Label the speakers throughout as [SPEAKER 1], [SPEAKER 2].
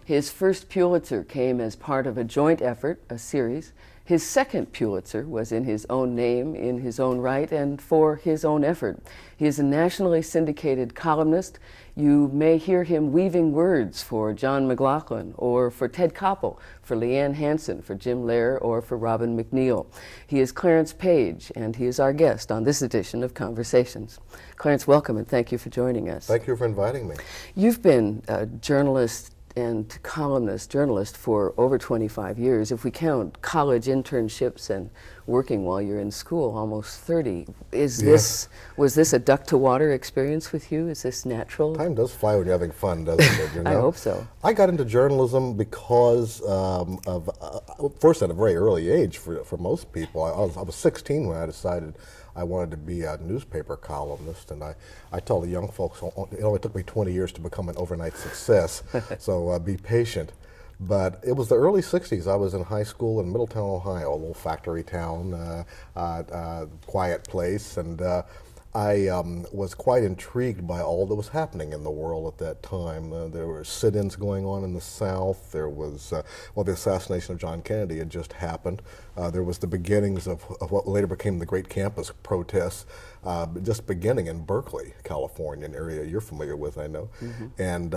[SPEAKER 1] His first Pulitzer came as part of a joint effort, a series. His second Pulitzer was in his own name, in his own right, and for his own effort. He is a nationally syndicated columnist. You may hear him weaving words for John McLaughlin, or for Ted Koppel, for Leanne Hansen, for Jim Lehrer, or for Robin McNeil. He is Clarence Page, and he is our guest on this edition of Conversations. Clarence, welcome, and thank you for joining us.
[SPEAKER 2] Thank you for inviting me.
[SPEAKER 1] You've been a journalist and journalist for over 25 years. If we count college internships and working while you're in school, almost 30. Was this a duck to water experience with you? Is this natural?
[SPEAKER 2] Time does fly when you're having fun, doesn't it? You know?
[SPEAKER 1] I hope so.
[SPEAKER 2] I got into journalism because first at a very early age for most people. I was 16 when I decided I wanted to be a newspaper columnist, and I tell the young folks, it only took me 20 years to become an overnight success, so be patient. But it was the early 60s. I was in high school in Middletown, Ohio, a little factory town, quiet place, and I was quite intrigued by all that was happening in the world at that time. There were sit-ins going on in the South. There was, the assassination of John Kennedy had just happened. There was the beginnings of what later became the Great Campus Protests, just beginning in Berkeley, California, an area you're familiar with, I know. Mm-hmm. And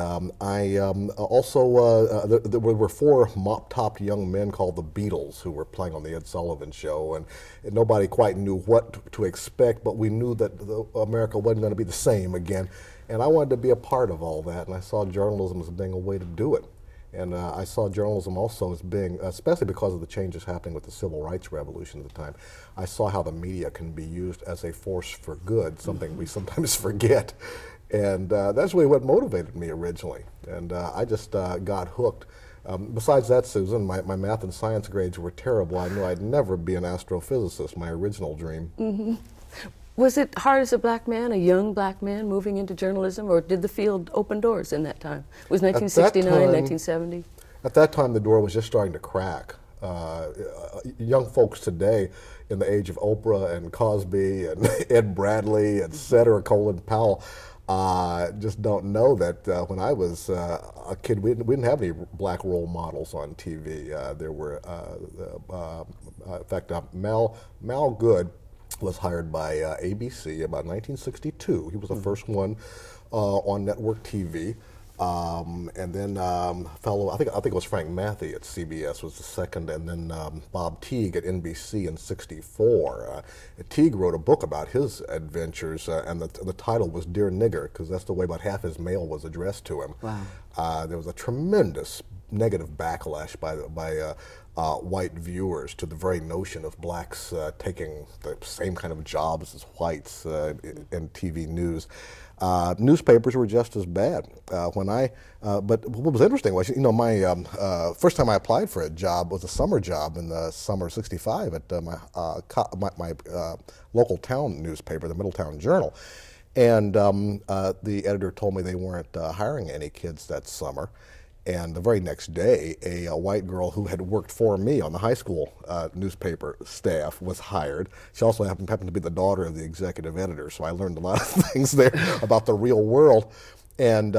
[SPEAKER 2] there were four mop-topped young men called the Beatles who were playing on the Ed Sullivan Show, and nobody quite knew what to expect, but we knew that America wasn't going to be the same again. And I wanted to be a part of all that, and I saw journalism as being a way to do it. And I saw journalism also as being, especially because of the changes happening with the Civil Rights Revolution at the time, I saw how the media can be used as a force for good, something we sometimes forget. And that's really what motivated me originally. And I just got hooked. Besides that, Susan, my math and science grades were terrible. I knew I'd never be an astrophysicist, my original dream.
[SPEAKER 1] Mm-hmm. Was it hard as a black man, a young black man, moving into journalism, or did the field open doors in that time? It was 1969, 1970?
[SPEAKER 2] At that time, the door was just starting to crack. Young folks today, in the age of Oprah and Cosby and Ed Bradley, et cetera, Colin Powell, just don't know that when I was a kid, we didn't have any black role models on TV. There were, in fact, Mal Good was hired by ABC about 1962. He was the first one on network TV. And then I think it was Frank Mathy at CBS was the second, and then Bob Teague at NBC in '64. Teague wrote a book about his adventures, and the title was Dear Nigger, because that's the way about half his mail was addressed to him.
[SPEAKER 1] Wow.
[SPEAKER 2] There was a tremendous negative backlash by white viewers to the very notion of blacks taking the same kind of jobs as whites in TV news. Newspapers were just as bad. But what was interesting was, my first time I applied for a job was a summer job in the summer of '65 at my local town newspaper, the Middletown Journal. And the editor told me they weren't hiring any kids that summer. And the very next day, a white girl who had worked for me on the high school newspaper staff was hired. She also happened to be the daughter of the executive editor, so I learned a lot of things there about the real world. And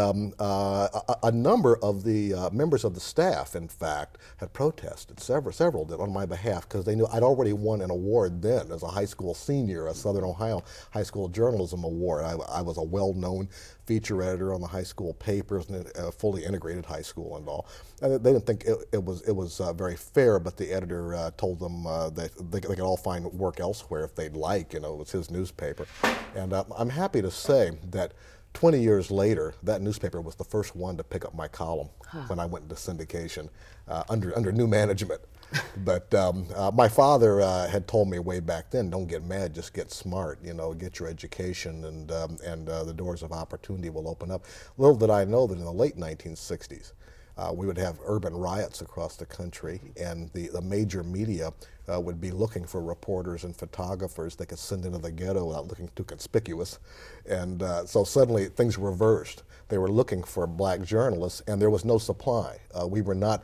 [SPEAKER 2] a number of the members of the staff, in fact, had protested, several did, on my behalf, because they knew I'd already won an award then as a high school senior, a Southern Ohio High School Journalism Award. I was a well-known feature editor on the high school papers, and a fully integrated high school and all. And they didn't think it was very fair, but the editor told them that they could all find work elsewhere if they'd like. It was his newspaper. And I'm happy to say that 20 years later, that newspaper was the first one to pick up my column when I went into syndication under new management. But my father had told me way back then, don't get mad, just get smart, get your education, and the doors of opportunity will open up. Little did I know that in the late 1960s, we would have urban riots across the country, and the major media would be looking for reporters and photographers they could send into the ghetto without looking too conspicuous. And so suddenly things reversed. They were looking for black journalists, and there was no supply. We were not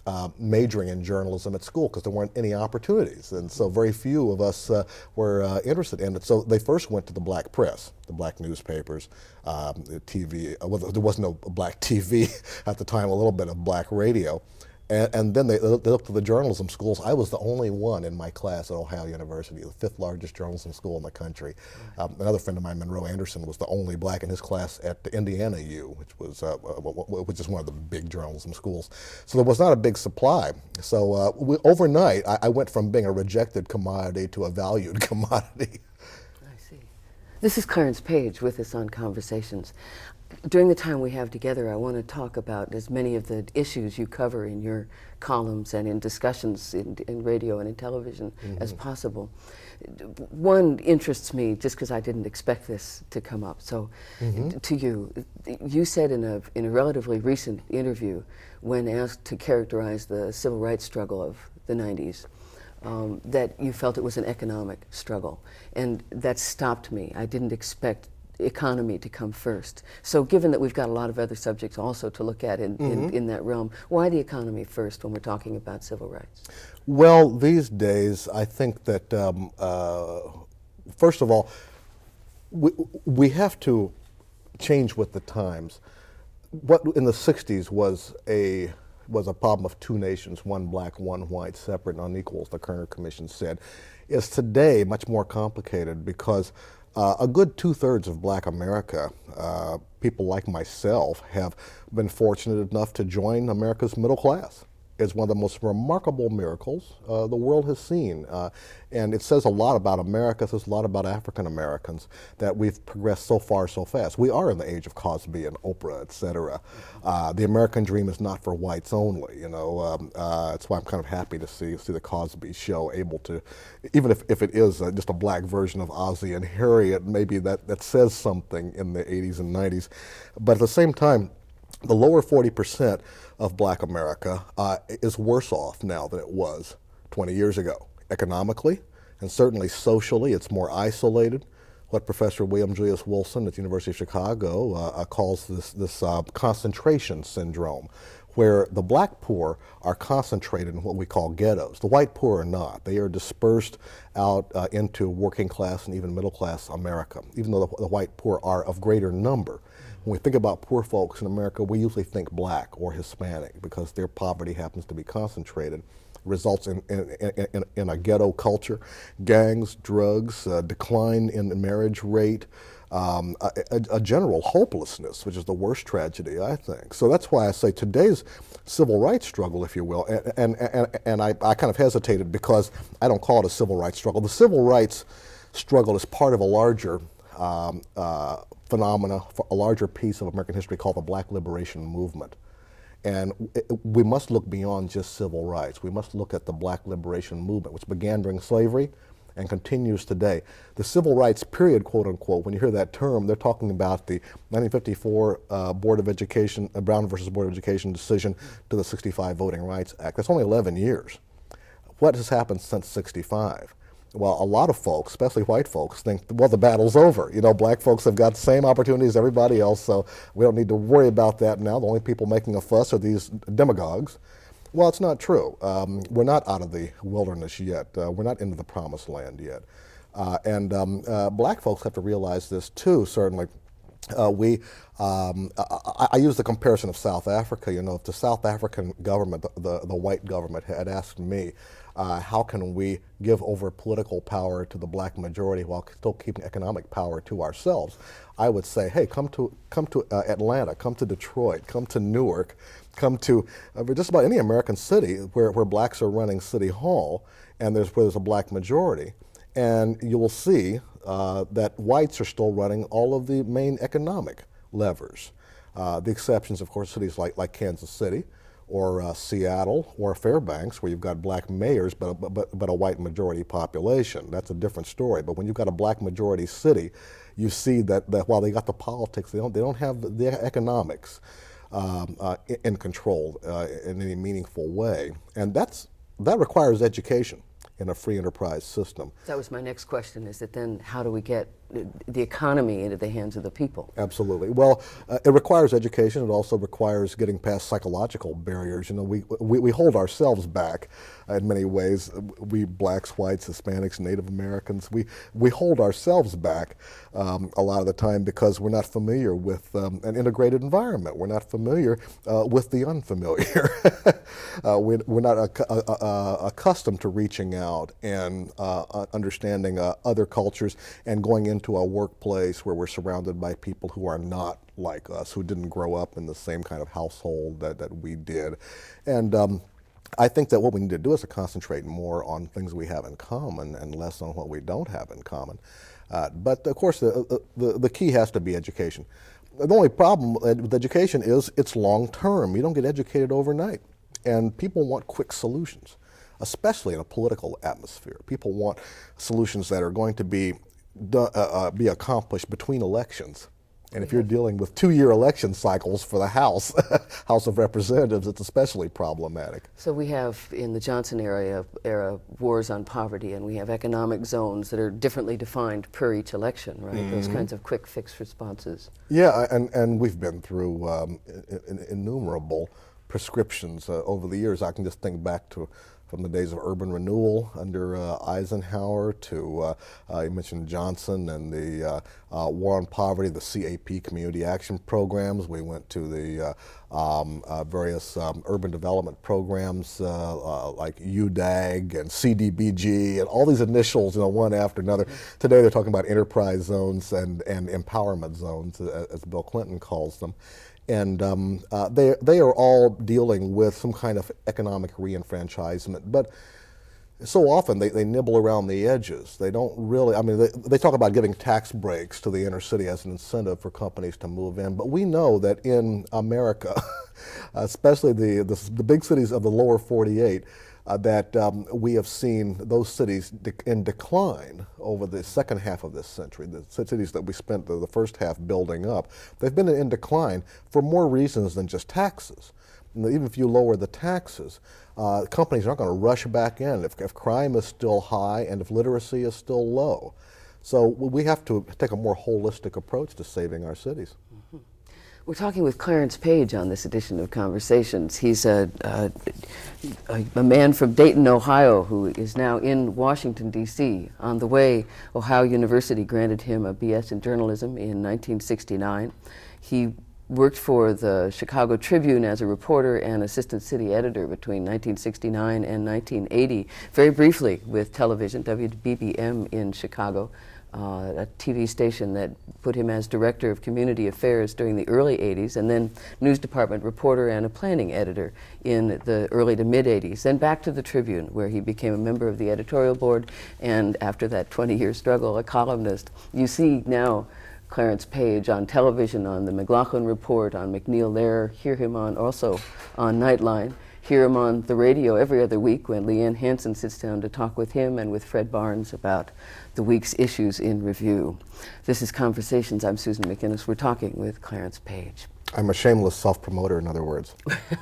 [SPEAKER 2] majoring in journalism at school because there weren't any opportunities, and so very few of us were interested in it. So they first went to the black press, the black newspapers, the TV. Well, there was no black TV at the time. A little bit of black radio. And then they looked to the journalism schools. I was the only one in my class at Ohio University, the 5th largest journalism school in the country. Another friend of mine, Monroe Anderson, was the only black in his class at the Indiana U, which is one of the big journalism schools. So there was not a big supply. So overnight, I went from being a rejected commodity to a valued commodity.
[SPEAKER 1] I see. This is Clarence Page with us on Conversations. During the time we have together, I want to talk about as many of the issues you cover in your columns and in discussions in radio and in television as possible. One interests me just because I didn't expect this to come up. So to you, you said in a relatively recent interview when asked to characterize the civil rights struggle of the 90s, that you felt it was an economic struggle. And that stopped me. I didn't expect economy to come first. So given that we've got a lot of other subjects also to look at in that realm, why the economy first when we're talking about civil rights?
[SPEAKER 2] Well, these days, I think that, first of all, we have to change with the times. What in the 60s was a problem of two nations, one black, one white, separate and unequal, as the Kerner Commission said, is today much more complicated because a good 2/3 of black America, people like myself, have been fortunate enough to join America's middle class. It's one of the most remarkable miracles the world has seen. And it says a lot about America, it says a lot about African Americans, that we've progressed so far so fast. We are in the age of Cosby and Oprah, et cetera. The American dream is not for whites only, you know. That's why I'm kind of happy to see the Cosby Show able to, even if it is just a black version of Ozzie and Harriet, maybe that says something in the 80s and 90s. But at the same time, the lower 40% of black America is worse off now than it was 20 years ago. Economically, and certainly socially, it's more isolated. What Professor William Julius Wilson at the University of Chicago calls this concentration syndrome, where the black poor are concentrated in what we call ghettos. The white poor are not. They are dispersed out into working class and even middle class America, even though the white poor are of greater number. When we think about poor folks in America, we usually think black or Hispanic because their poverty happens to be concentrated. Results in a ghetto culture, gangs, drugs, decline in the marriage rate, a general hopelessness, which is the worst tragedy, I think. So that's why I say today's civil rights struggle, if you will, and I kind of hesitated because I don't call it a civil rights struggle. The civil rights struggle is part of a larger phenomena, a larger piece of American history called the Black Liberation Movement. And we must look beyond just civil rights. We must look at the Black Liberation Movement, which began during slavery and continues today. The civil rights period, quote unquote, when you hear that term, they're talking about the 1954 Board of Education, Brown versus Board of Education decision to the 65 Voting Rights Act. That's only 11 years. What has happened since 65? Well, a lot of folks, especially white folks, think, well, the battle's over. You know, black folks have got the same opportunities as everybody else, so we don't need to worry about that now. The only people making a fuss are these demagogues. Well, it's not true. We're not out of the wilderness yet. We're not into the promised land yet. And black folks have to realize this too, certainly. I use the comparison of South Africa. You know, if the South African government, the white government, had asked me, how can we give over political power to the black majority while still keeping economic power to ourselves, I would say, hey, come to Atlanta, come to Detroit, come to Newark, come to just about any American city where blacks are running city hall, and where there's a black majority, and you will see that whites are still running all of the main economic levers. The exceptions, of course, cities like Kansas City, or Seattle, or Fairbanks, where you've got black mayors but a white majority population. That's a different story. But when you've got a black majority city, you see that while they got the politics, they don't have the economics in control in any meaningful way. And that requires education in a free enterprise system.
[SPEAKER 1] That was my next question, is that then how do we get the economy into the hands of the people.
[SPEAKER 2] Absolutely. Well, it requires education. It also requires getting past psychological barriers. You know, we hold ourselves back in many ways. We blacks, whites, Hispanics, Native Americans, we hold ourselves back a lot of the time because we're not familiar with an integrated environment. We're not familiar with the unfamiliar. We're not accustomed to reaching out and understanding other cultures and going into a workplace where we're surrounded by people who are not like us, who didn't grow up in the same kind of household that we did. And I think that what we need to do is to concentrate more on things we have in common and less on what we don't have in common. But of course, the key has to be education. The only problem with education is it's long term. You don't get educated overnight. And people want quick solutions, especially in a political atmosphere. People want solutions that are going to be accomplished between elections. And if you're dealing with 2-year election cycles for the House, House of Representatives, it's especially problematic.
[SPEAKER 1] So we have, in the Johnson era, wars on poverty, and we have economic zones that are differently defined per each election, right? Mm-hmm. Those kinds of quick fix responses.
[SPEAKER 2] Yeah, and we've been through innumerable prescriptions over the years. I can just think back to from the days of urban renewal under Eisenhower to, you mentioned Johnson and the war on poverty, the CAP, community action programs. We went to the various urban development programs like UDAG and CDBG and all these initials, one after another. Today they're talking about enterprise zones and empowerment zones, as Bill Clinton calls them. And they are all dealing with some kind of economic reenfranchisement, but so often they nibble around the edges. They don't really, they talk about giving tax breaks to the inner city as an incentive for companies to move in, but we know that in America, especially the big cities of the lower 48, that we have seen those cities in decline over the second half of this century. The cities that we spent the first half building up, they've been in decline for more reasons than just taxes. And even if you lower the taxes, companies aren't going to rush back in if crime is still high and if literacy is still low. So we have to take a more holistic approach to saving our cities.
[SPEAKER 1] Mm-hmm. We're talking with Clarence Page on this edition of Conversations. He's a man from Dayton, Ohio, who is now in Washington, D.C. On the way, Ohio University granted him a B.S. in journalism in 1969. He worked for the Chicago Tribune as a reporter and assistant city editor between 1969 and 1980, very briefly with television, WBBM in Chicago. A TV station that put him as director of community affairs during the early 80s, and then news department reporter and a planning editor in the early to mid 80s. Then back to the Tribune, where he became a member of the editorial board, and after that 20-year struggle, a columnist. You see now Clarence Page on television, on the McLaughlin Report, on MacNeil Lehrer, hear him also on Nightline. Hear him on the radio every other week when Leanne Hansen sits down to talk with him and with Fred Barnes about the week's issues in review. This is Conversations. I'm Susan McInnes. We're talking with Clarence Page.
[SPEAKER 2] I'm a shameless self-promoter, in other words.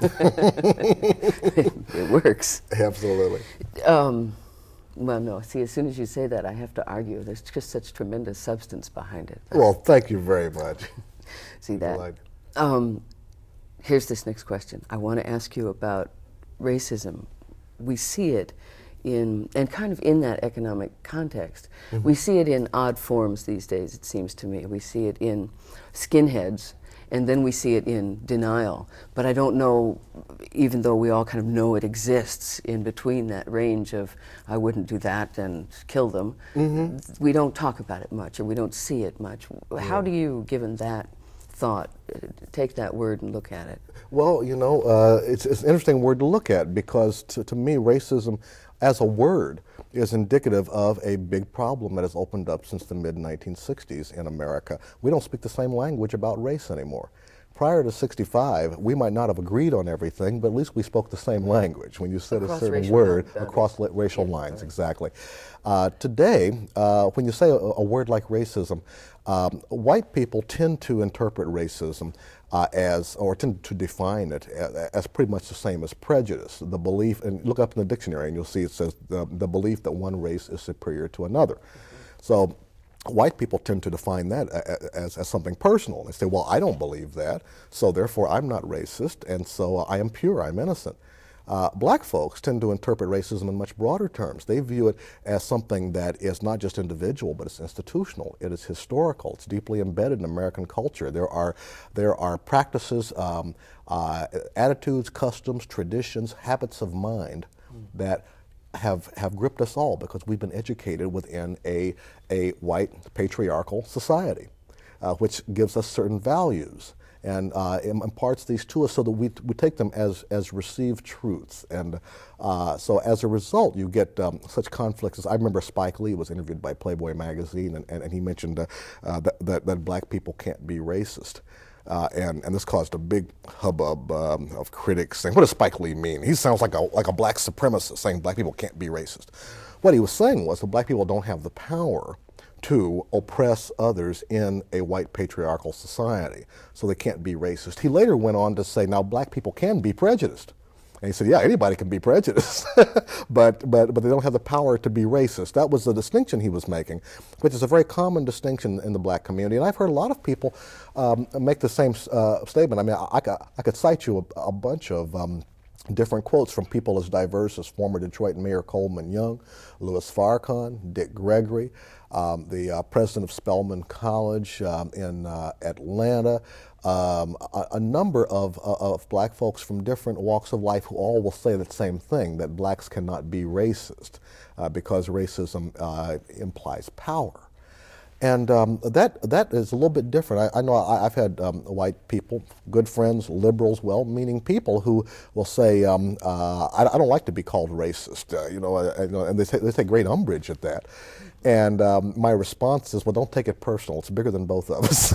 [SPEAKER 1] It works.
[SPEAKER 2] Absolutely.
[SPEAKER 1] Well, no. See, as soon as you say that, I have to argue. There's just such tremendous substance behind it.
[SPEAKER 2] Well, thank you very much.
[SPEAKER 1] See that? Here's this next question. I want to ask you about racism. We see it and kind of in that economic context. Mm-hmm. We see it in odd forms these days, it seems to me. We see it in skinheads, and then we see it in denial. But I don't know, even though we all kind of know it exists in between that range of, I wouldn't do that and kill them, mm-hmm. We don't talk about it much, or we don't see it much. Yeah. How do you, given that thought, take that word and look at it?
[SPEAKER 2] Well, it's an interesting word to look at because to me, racism as a word is indicative of a big problem that has opened up since the mid-1960s in America. We don't speak the same language about race anymore. Prior to 65, we might not have agreed on everything, but at least we spoke the same language. When you said a certain word, across racial lines, right. Exactly. Today, when you say a word like racism, white people tend to interpret racism or tend to define it as pretty much the same as prejudice. The belief, and look up in the dictionary and you'll see it says the belief that one race is superior to another. Mm-hmm. So white people tend to define that as something personal. They say, well, I don't believe that, so therefore I'm not racist, and so I am pure, I'm innocent. Black folks tend to interpret racism in much broader terms. They view it as something that is not just individual, but it's institutional. It is historical. It's deeply embedded in American culture. There are practices, attitudes, customs, traditions, habits of mind that have gripped us all because we've been educated within a white patriarchal society, which gives us certain values and imparts these to us so that we take them as received truths. And so as a result, you get such conflicts. As I remember Spike Lee was interviewed by Playboy magazine, and he mentioned that black people can't be racist. And this caused a big hubbub of critics saying, what does Spike Lee mean? He sounds like a black supremacist saying black people can't be racist. What he was saying was that black people don't have the power to oppress others in a white patriarchal society, so they can't be racist. He later went on to say, now black people can be prejudiced. And he said, yeah, anybody can be prejudiced, but they don't have the power to be racist. That was the distinction he was making, which is a very common distinction in the black community. And I've heard a lot of people make the same statement. I mean, I could cite you a bunch of different quotes from people as diverse as former Detroit Mayor Coleman Young, Louis Farrakhan, Dick Gregory, the president of Spelman College in Atlanta, a number of black folks from different walks of life who all will say the same thing, that blacks cannot be racist because racism implies power. And that is a little bit different. I know I've had white people, good friends, liberals, well-meaning people who will say, I don't like to be called racist, and they take great umbrage at that. And my response is, well, don't take it personal. It's bigger than both of us.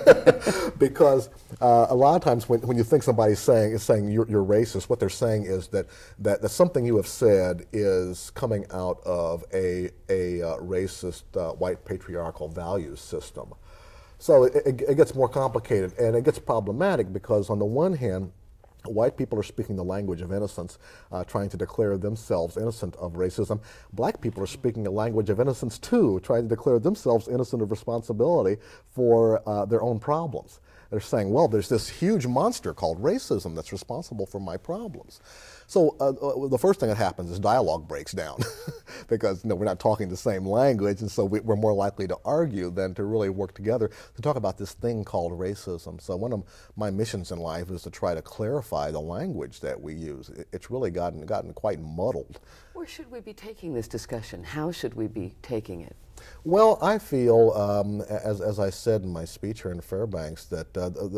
[SPEAKER 2] Because a lot of times when you think somebody's saying you're racist, what they're saying is that something you have said is coming out of a racist white patriarchal values system. So it gets more complicated, and it gets problematic because on the one hand, white people are speaking the language of innocence, trying to declare themselves innocent of racism. Black people are speaking the language of innocence too, trying to declare themselves innocent of responsibility for their own problems. They're saying, well, there's this huge monster called racism that's responsible for my problems. So the first thing that happens is dialogue breaks down because we're not talking the same language, and so we're more likely to argue than to really work together to talk about this thing called racism. So one of my missions in life is to try to clarify the language that we use. It's really gotten quite muddled.
[SPEAKER 1] Where should we be taking this discussion? How should we be taking it?
[SPEAKER 2] Well, I feel, as I said in my speech here in Fairbanks, that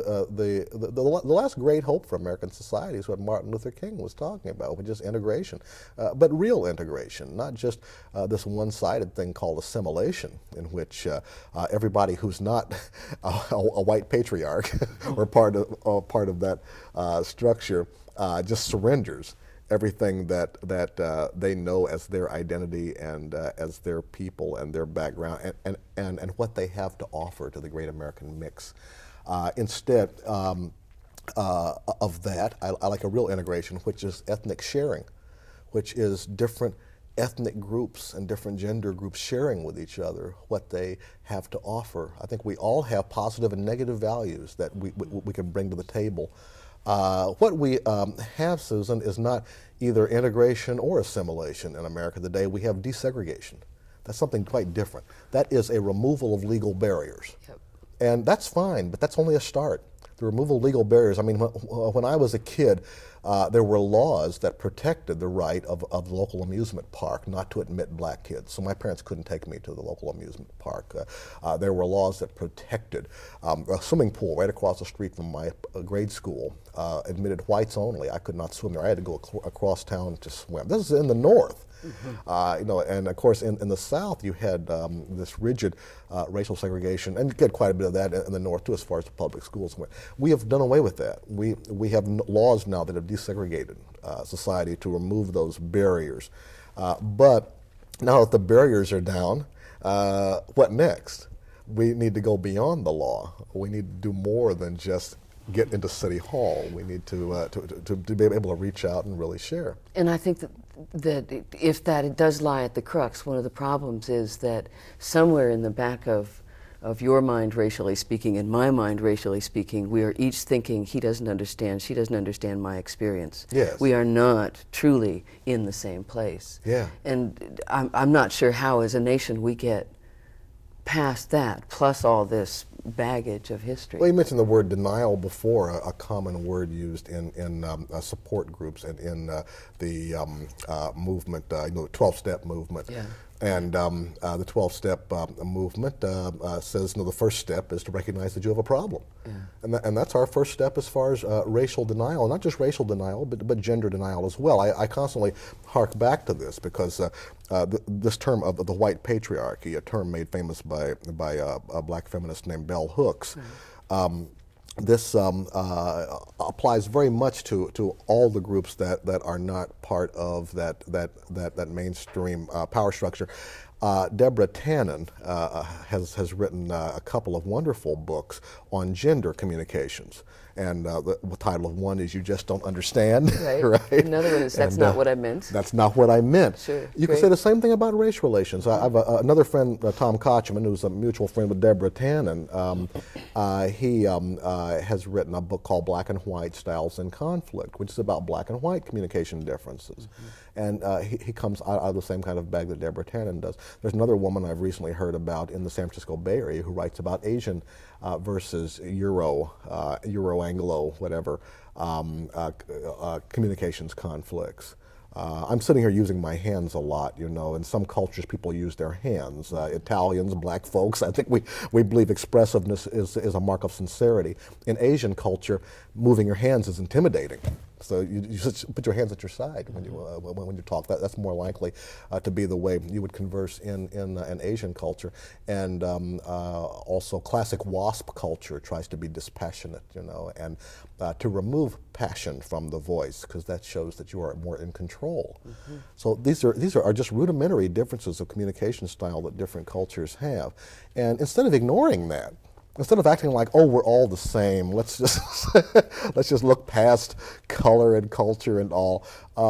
[SPEAKER 2] the last great hope for American society is what Martin Luther King was talking about, which is integration, but real integration, not just this one-sided thing called assimilation, in which everybody who's not a white patriarch or part of that structure just surrenders everything that they know as their identity and as their people and their background and what they have to offer to the great American mix. Instead of that, I like a real integration, which is ethnic sharing, which is different ethnic groups and different gender groups sharing with each other what they have to offer. I think we all have positive and negative values that we can bring to the table. What we have, Susan, is not either integration or assimilation in America today. We have desegregation. That's something quite different. That is a removal of legal barriers. Yep. And that's fine, but that's only a start. The removal of legal barriers, I mean, when I was a kid, there were laws that protected the right of the local amusement park not to admit black kids. So my parents couldn't take me to the local amusement park. There were laws that protected a swimming pool right across the street from my grade school, admitted whites only. I could not swim there. I had to go across town to swim. This is in the North. Mm-hmm. And of course in the South you had this rigid racial segregation, and you get quite a bit of that in the North too as far as the public schools went. We have done away with that. We have laws now that have desegregated society to remove those barriers. But now that the barriers are down, what next? We need to go beyond the law. We need to do more than just get into City Hall. We need to be able to reach out and really share.
[SPEAKER 1] And I think that if that it does lie at the crux, one of the problems is that somewhere in the back of your mind, racially speaking, and my mind, racially speaking, we are each thinking, he doesn't understand, she doesn't understand my experience.
[SPEAKER 2] Yes.
[SPEAKER 1] We are not truly in the same place.
[SPEAKER 2] Yeah.
[SPEAKER 1] And I'm not sure how, as a nation, we get past that, plus all this baggage of history.
[SPEAKER 2] Well, you mentioned the word denial before, a common word used in support groups and in the movement, the 12-step movement.
[SPEAKER 1] Yeah.
[SPEAKER 2] And the 12-step movement says, the first step is to recognize that you have a problem. Yeah. And that's our first step as far as racial denial, not just racial denial, but gender denial as well. I constantly hark back to this because this term of the white patriarchy, a term made famous by a black feminist named Bell Hooks, this applies very much to all the groups that are not part of that mainstream power structure. Deborah Tannen has written a couple of wonderful books on gender communications. And the title of one is "You Just Don't Understand."
[SPEAKER 1] Right.
[SPEAKER 2] Right?
[SPEAKER 1] Another one is "That's Not What I Meant."
[SPEAKER 2] That's not what I meant.
[SPEAKER 1] Sure.
[SPEAKER 2] You can say the same thing about race relations. I have another friend, Tom Kochman, who's a mutual friend with Deborah Tannen. He has written a book called "Black and White Styles in Conflict," which is about black and white communication differences. And he comes out of the same kind of bag that Deborah Tannen does. There's another woman I've recently heard about in the San Francisco Bay Area who writes about Asian versus Euro-Anglo, whatever, communications conflicts. I'm sitting here using my hands a lot, In some cultures, people use their hands. Italians, black folks, I think we believe expressiveness is a mark of sincerity. In Asian culture, moving your hands is intimidating. So you just put your hands at your side when you talk. That's more likely to be the way you would converse in an Asian culture. And also classic WASP culture tries to be dispassionate, and to remove passion from the voice because that shows that you are more in control. So these are just rudimentary differences of communication style that different cultures have. And instead of ignoring that, instead of acting like, oh, we're all the same, let's just look past color and culture and all.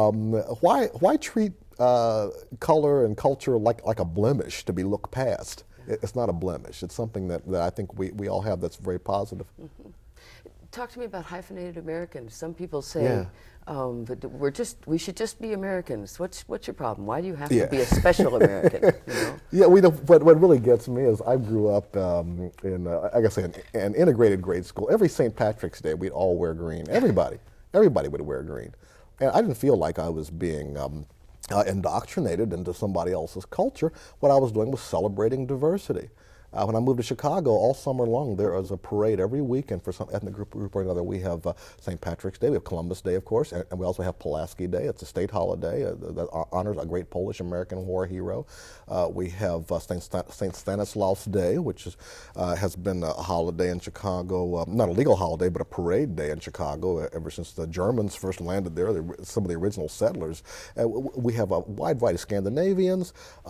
[SPEAKER 2] Why treat color and culture like a blemish to be looked past? It's not a blemish. It's something that I think we all have that's very positive.
[SPEAKER 1] Talk to me about hyphenated Americans. Some people say that we should just be Americans. What's your problem? Why do you have to be a special American?
[SPEAKER 2] Yeah, what really gets me is I grew up in an integrated grade school. Every St. Patrick's Day, we'd all wear green. Everybody would wear green, and I didn't feel like I was being indoctrinated into somebody else's culture. What I was doing was celebrating diversity. When I moved to Chicago, all summer long, there was a parade every weekend for some ethnic group or another. We have St. Patrick's Day, we have Columbus Day, of course, and we also have Pulaski Day. It's a state holiday that honors a great Polish-American war hero. We have St. Stanislaus Day, which has been a holiday in Chicago, not a legal holiday, but a parade day in Chicago ever since the Germans first landed there, some of the original settlers. We have a wide variety of Scandinavians,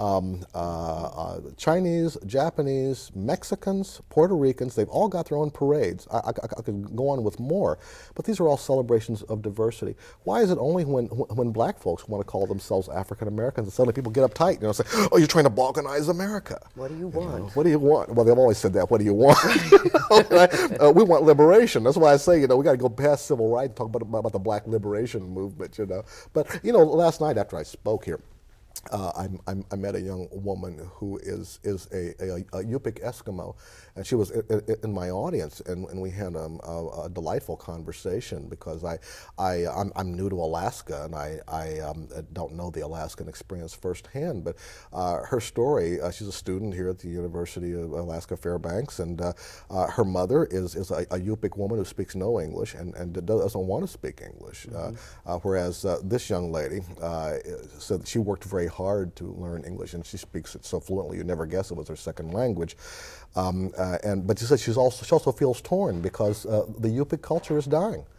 [SPEAKER 2] Chinese, Japanese, Mexicans, Puerto Ricans. They've all got their own parades. I could go on with more, but these are all celebrations of diversity. Why is it only when black folks want to call themselves African Americans and suddenly people get uptight, say, oh, you're trying to balkanize America?
[SPEAKER 1] What do you want?
[SPEAKER 2] What do you want? Well, they've always said that. What do you want? We want liberation. That's why I say, we got to go past civil rights and talk about the black liberation movement, But, last night after I spoke here, I met a young woman who is a Yupik Eskimo, and she was in my audience, and we had a delightful conversation because I'm new to Alaska, and I don't know the Alaskan experience firsthand, but her story, she's a student here at the University of Alaska Fairbanks, and her mother is a Yupik woman who speaks no English and doesn't want to speak English, whereas this young lady said that she worked very hard to learn English, and she speaks it so fluently you never guess it was her second language. But she said she also feels torn because the Yupik culture is dying.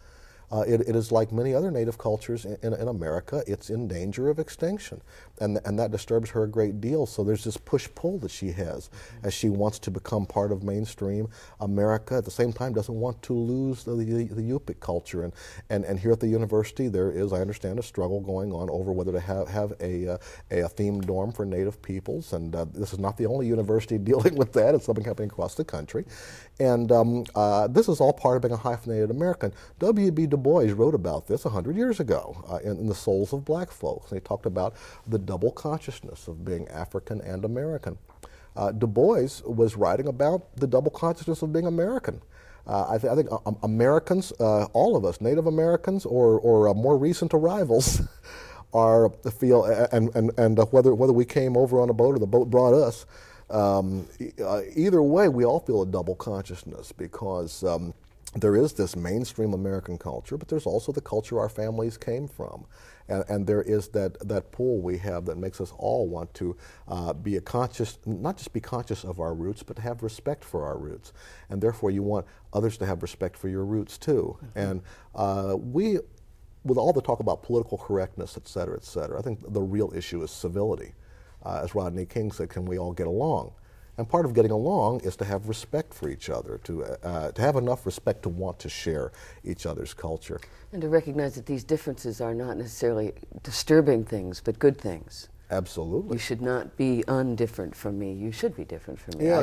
[SPEAKER 2] it is like many other native cultures in America. It's in danger of extinction, and that disturbs her a great deal. So there's this push-pull that she has as she wants to become part of mainstream America. At the same time, doesn't want to lose the Yupik culture. And here at the university, there is, I understand, a struggle going on over whether to have a themed dorm for Native peoples. And this is not the only university dealing with that. It's something happening across the country. And this is all part of being a hyphenated American. W.B. Du Bois wrote about this 100 years ago in The Souls of Black Folks. And he talked about the double consciousness of being African and American. Du Bois was writing about the double consciousness of being American. I think Americans, all of us, Native Americans or more recent arrivals, feel, and whether we came over on a boat or the boat brought us, either way, we all feel a double consciousness because there is this mainstream American culture, but there's also the culture our families came from. And there is that pull we have that makes us all want to be not just be conscious of our roots, but to have respect for our roots. And therefore, you want others to have respect for your roots too. Mm-hmm. And with all the talk about political correctness, et cetera, I think the real issue is civility. As Rodney King said, can we all get along? And part of getting along is to have respect for each other, to have enough respect to want to share each other's culture.
[SPEAKER 1] And to recognize that these differences are not necessarily disturbing things, but good things.
[SPEAKER 2] Absolutely.
[SPEAKER 1] You should not be undifferent from me. You should be different from me.
[SPEAKER 2] Yeah,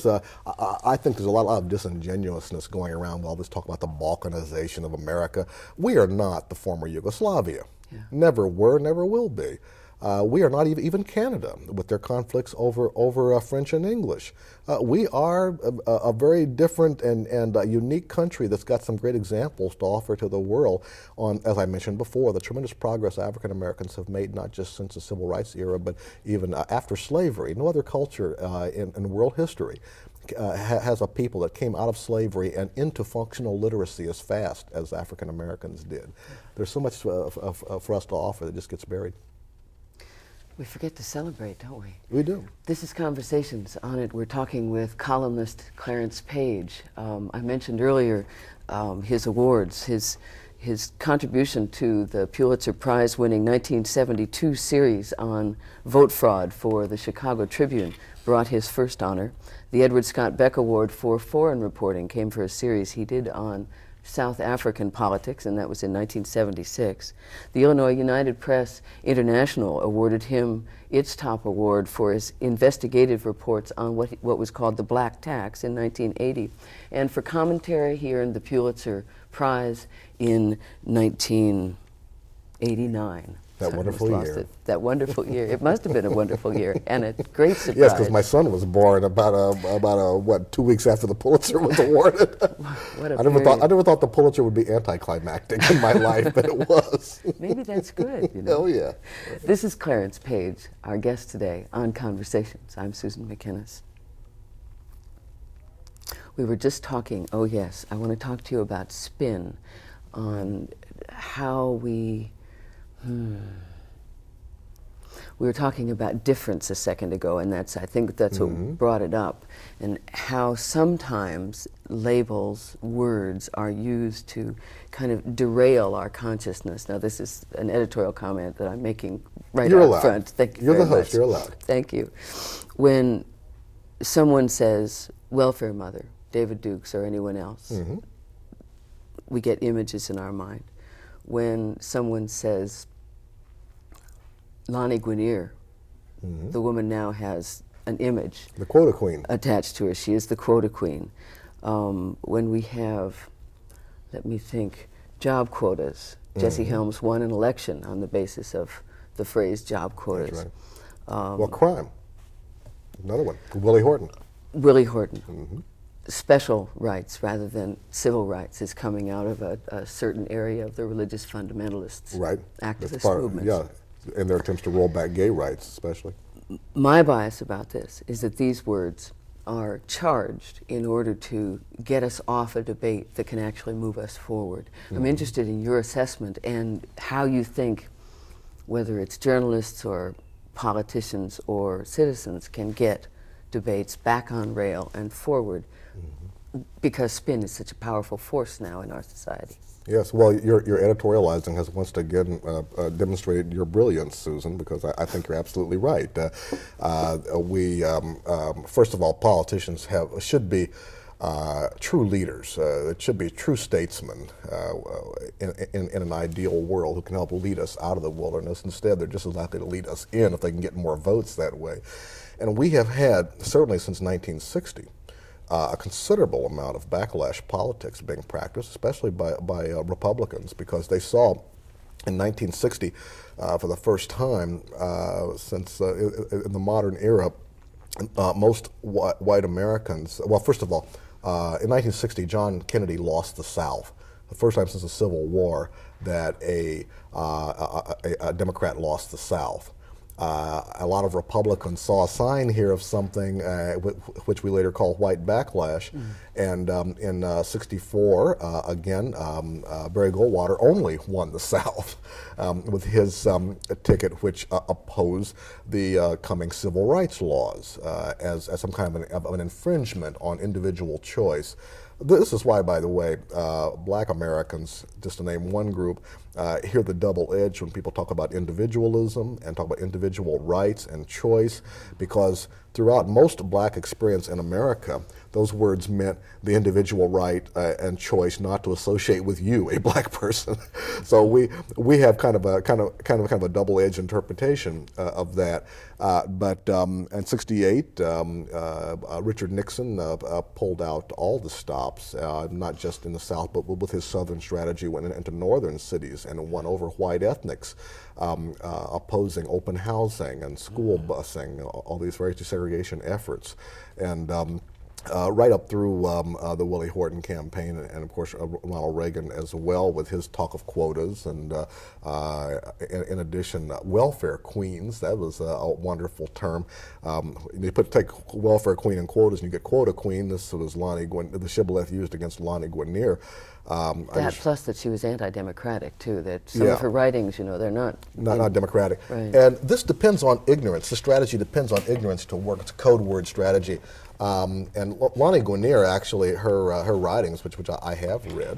[SPEAKER 2] I think there's a lot of disingenuousness going around with all this talk about the Balkanization of America. We are not the former Yugoslavia. Yeah. Never were, never will be. We are not even Canada with their conflicts over French and English. We are a very different and unique country that's got some great examples to offer to the world on, as I mentioned before, the tremendous progress African Americans have made, not just since the Civil Rights era, but even after slavery. No other culture in world history has a people that came out of slavery and into functional literacy as fast as African Americans did. There's so much for us to offer that just gets buried.
[SPEAKER 1] We forget to celebrate, don't we?
[SPEAKER 2] We do.
[SPEAKER 1] This is Conversations. On it, we're talking with columnist Clarence Page. I mentioned earlier his awards, his contribution to the Pulitzer Prize-winning 1972 series on vote fraud for the Chicago Tribune brought his first honor. The Edward Scott Beck Award for foreign reporting came for a series he did on South African politics, and that was in 1976. The Illinois United Press International awarded him its top award for his investigative reports on what was called the Black Tax in 1980, and for commentary he earned the Pulitzer Prize in 1989.
[SPEAKER 2] That wonderful year.
[SPEAKER 1] That wonderful year. It must have been a wonderful year and a great surprise.
[SPEAKER 2] Yes, because my son was born about 2 weeks after the Pulitzer was awarded.
[SPEAKER 1] What a
[SPEAKER 2] I never thought the Pulitzer would be anticlimactic in my life, but it was.
[SPEAKER 1] Maybe that's good. You know?
[SPEAKER 2] Oh yeah.
[SPEAKER 1] This is Clarence Page, our guest today on Conversations. I'm Susan McInnes. We were just talking. Oh yes, I want to talk to you about spin, on how we. We were talking about difference a second ago, and I think that's what brought it up, and how sometimes labels, words are used to kind of derail our consciousness. Now, this is an editorial comment that I'm making right out front. Thank you.
[SPEAKER 2] You're
[SPEAKER 1] very
[SPEAKER 2] the host.
[SPEAKER 1] much.
[SPEAKER 2] You're allowed.
[SPEAKER 1] Thank you. When someone says welfare mother, David Dukes, or anyone else, we get images in our mind. When someone says Lani Guinier, the woman now has an image.
[SPEAKER 2] The quota queen.
[SPEAKER 1] Attached to her. She is the quota queen. When we have, let me think, job quotas. Jesse Helms won an election on the basis of the phrase job quotas.
[SPEAKER 2] That's right. Well, crime. Another one. Willie Horton.
[SPEAKER 1] Willie Horton. Special rights rather than civil rights is coming out of a certain area of the religious fundamentalists, activist movements.
[SPEAKER 2] Yeah, in their attempts to roll back gay rights, especially.
[SPEAKER 1] My bias about this is that these words are charged in order to get us off a debate that can actually move us forward. I'm interested in your assessment and how you think, whether it's journalists or politicians or citizens, can get debates back on rail and forward because spin is such a powerful force now in our society.
[SPEAKER 2] Yes, well, your editorializing has once again demonstrated your brilliance, Susan, because I think you're absolutely right. First of all, politicians should be true leaders. It should be true statesmen in an ideal world who can help lead us out of the wilderness. Instead, they're just as likely to lead us in if they can get more votes that way. And we have had, certainly since 1960, a considerable amount of backlash politics being practiced, especially by Republicans, because they saw in 1960, for the first time since in the modern era, most white Americans, well, first of all, in 1960, John Kennedy lost the South. The first time since the Civil War that a Democrat lost the South. A lot of Republicans saw a sign here of something which we later call white backlash. And in '64, again, Barry Goldwater only won the South with his ticket, which opposed the coming civil rights laws as some kind of an infringement on individual choice. This is why, by the way, black Americans, just to name one group, hear the double edge when people talk about individualism and talk about individual rights and choice, because throughout most black experience in America, those words meant the individual right and choice not to associate with you, a black person. So we have kind of a double-edged interpretation of that. But in '68, Richard Nixon pulled out all the stops, not just in the South, but with his Southern strategy, went into northern cities and won over white ethnics, opposing open housing and school busing, all these various desegregation efforts. And right up through the Willie Horton campaign, and of course Ronald Reagan as well, with his talk of quotas, and in addition, welfare queens. That was a wonderful term. You take welfare queen and quotas, and you get quota queen. This was the shibboleth used against Lonnie Guinier.
[SPEAKER 1] Plus that she was anti-democratic too. That some of her writings, they're not
[SPEAKER 2] democratic.
[SPEAKER 1] Right.
[SPEAKER 2] And this depends on ignorance. The strategy depends on ignorance to work. It's a code word strategy. And Lonnie Guinier, actually, her writings, which I have read,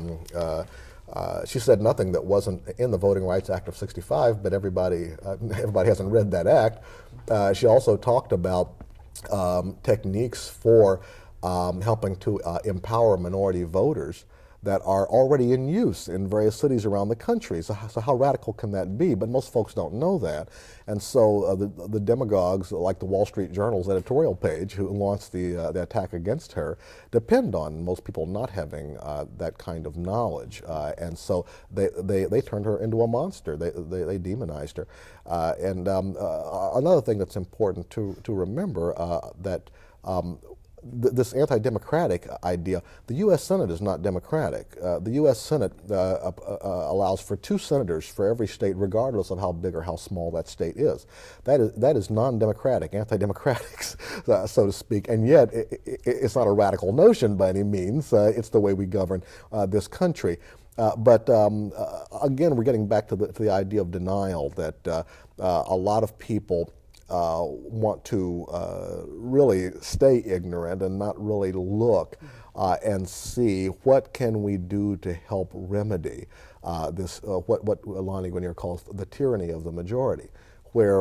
[SPEAKER 2] she said nothing that wasn't in the Voting Rights Act of '65, but everybody hasn't read that act. She also talked about techniques for helping to empower minority voters that are already in use in various cities around the country. So how radical can that be? But most folks don't know that. And so the demagogues, like the Wall Street Journal's editorial page, who launched the attack against her, depend on most people not having that kind of knowledge. And so they turned her into a monster. They demonized her. And another thing that's important to remember that this anti-democratic idea, the U.S. Senate is not democratic. The U.S. Senate allows for 2 senators for every state, regardless of how big or how small that state is. That is non-democratic, anti-democratic, so to speak. And yet, it's not a radical notion by any means. It's the way we govern this country. But again, we're getting back to the idea of denial, that a lot of people want to really stay ignorant and not really look and see what can we do to help remedy this what Lonnie Guinier calls the tyranny of the majority, where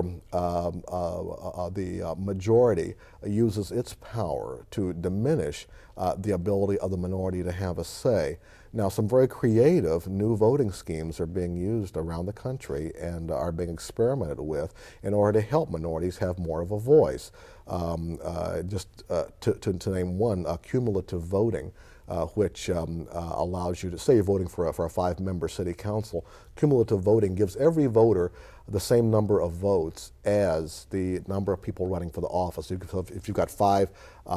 [SPEAKER 2] the majority uses its power to diminish the ability of the minority to have a say. Now, some very creative new voting schemes are being used around the country and are being experimented with in order to help minorities have more of a voice. Just to name one, cumulative voting, which allows you to, say you're voting for a 5-member city council. Cumulative voting gives every voter the same number of votes as the number of people running for the office. If you've got five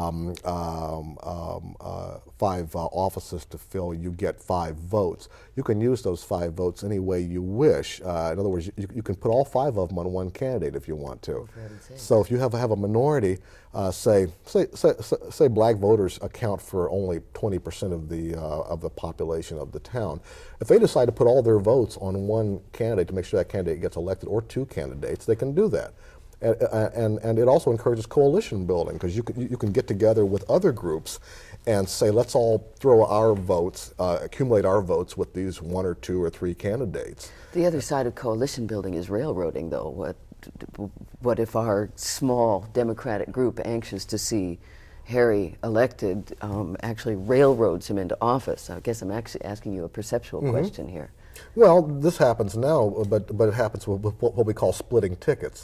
[SPEAKER 2] offices to fill, you get 5 votes. You can use those 5 votes any way you wish. In other words, you can put all 5 of them on one candidate if you want to. So if you have a minority, say black voters account for only 20% of the population of the town. If they decide to put all their votes on one candidate to make sure that candidate gets elected, or 2 candidates, they can do that. and it also encourages coalition building, because you can get together with other groups and say, let's all throw our votes, accumulate our votes with these 1 or 2 or 3 candidates.
[SPEAKER 1] The other side of coalition building is railroading, though. What if our small Democratic group, anxious to see Harry elected, actually railroads him into office? I guess I'm actually asking you a perceptual question here.
[SPEAKER 2] Well, this happens now, but it happens with what we call splitting tickets.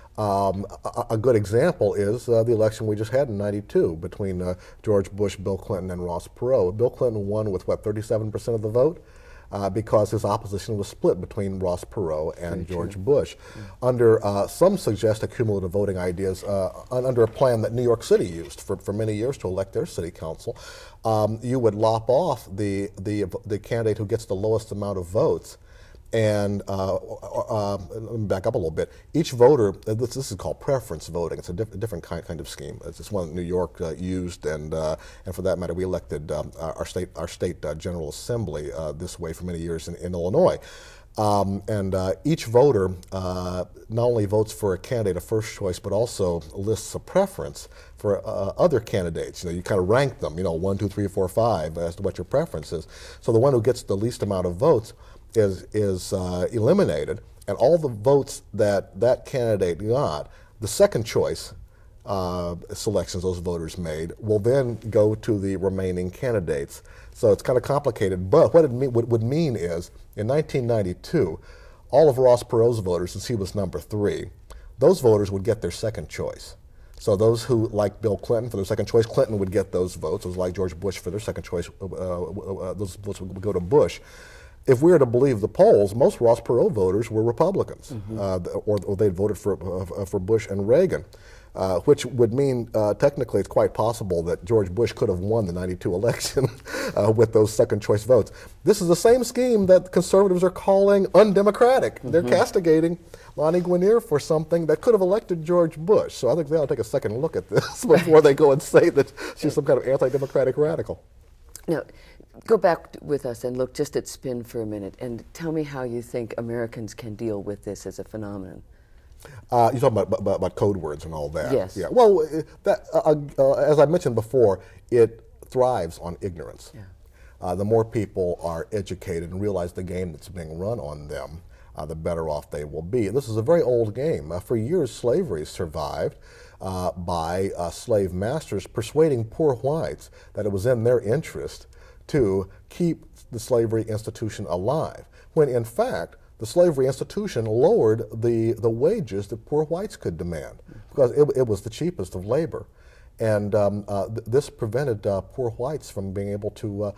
[SPEAKER 2] A good example is the election we just had in '92 between George Bush, Bill Clinton, and Ross Perot. Bill Clinton won with, 37% of the vote? Because his opposition was split between Ross Perot and George Bush. Under some suggest cumulative voting ideas, under a plan that New York City used for many years to elect their city council, you would lop off the candidate who gets the lowest amount of votes. And let me back up a little bit. Each voter, this is called preference voting. It's a different kind of scheme. It's one that New York used, and for that matter, we elected our state General Assembly this way for many years in Illinois. Each voter not only votes for a candidate of first choice, but also lists a preference for other candidates. You kind of rank them, 1, 2, 3, 4, 5 as to what your preference is. So the one who gets the least amount of votes is eliminated, and all the votes that candidate got, the second choice selections those voters made, will then go to the remaining candidates. So it's kind of complicated, but what it would mean is, in 1992, all of Ross Perot's voters, since he was number 3, those voters would get their second choice. So those who like Bill Clinton for their second choice, Clinton would get those votes. Those like George Bush for their second choice, those votes would go to Bush. If we are to believe the polls, most Ross Perot voters were Republicans, or they'd voted for Bush and Reagan, which would mean technically it's quite possible that George Bush could have won the '92 election with those second choice votes. This is the same scheme that conservatives are calling undemocratic. They're castigating Lani Guinier for something that could have elected George Bush. So I think they ought to take a second look at this before they go and say that she's some kind of anti-democratic radical.
[SPEAKER 1] Now, go back with us and look just at spin for a minute and tell me how you think Americans can deal with this as a phenomenon.
[SPEAKER 2] You're talking about code words and all that.
[SPEAKER 1] Yes.
[SPEAKER 2] Yeah. Well, as I mentioned before, it thrives on ignorance. Yeah. The more people are educated and realize the game that's being run on them, the better off they will be. This is a very old game. For years, slavery survived by slave masters persuading poor whites that it was in their interest to keep the slavery institution alive, when in fact the slavery institution lowered the wages that poor whites could demand, because it was the cheapest of labor. And this prevented poor whites from being able to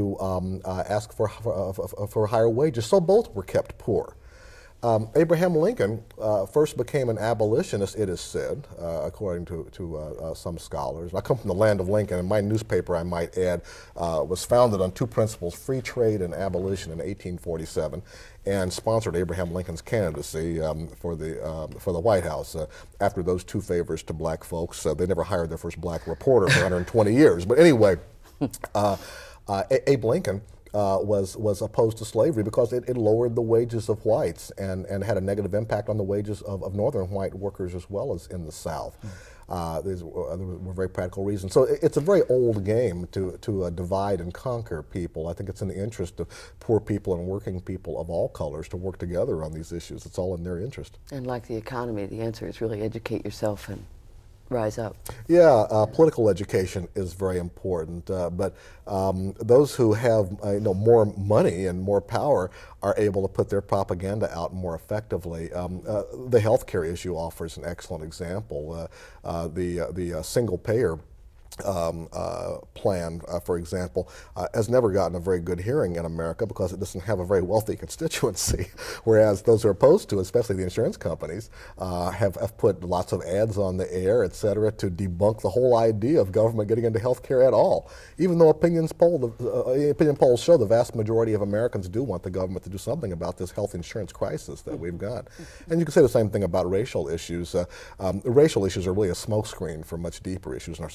[SPEAKER 2] ask for higher wages, so both were kept poor. Abraham Lincoln first became an abolitionist, it is said, according to some scholars. I come from the land of Lincoln, and my newspaper, I might add, was founded on 2 principles, free trade and abolition, in 1847, and sponsored Abraham Lincoln's candidacy for the White House. After those 2 favors to black folks, they never hired their first black reporter for 120 years. But anyway, Abe Lincoln was opposed to slavery because it lowered the wages of whites and had a negative impact on the wages of northern white workers as well as in the South. These were very practical reasons. So it's a very old game to divide and conquer people. I think it's in the interest of poor people and working people of all colors to work together on these issues. It's all in their interest.
[SPEAKER 1] And like the economy, the answer is really educate yourself and rise up.
[SPEAKER 2] Yeah, political education is very important, but those who have more money and more power are able to put their propaganda out more effectively. The healthcare issue offers an excellent example. The single payer plan, for example, has never gotten a very good hearing in America because it doesn't have a very wealthy constituency, whereas those who are opposed to it, especially the insurance companies, have put lots of ads on the air, et cetera, to debunk the whole idea of government getting into health care at all. Even though opinion polls show the vast majority of Americans do want the government to do something about this health insurance crisis that we've got. And you can say the same thing about racial issues. Racial issues are really a smokescreen for much deeper issues in our society.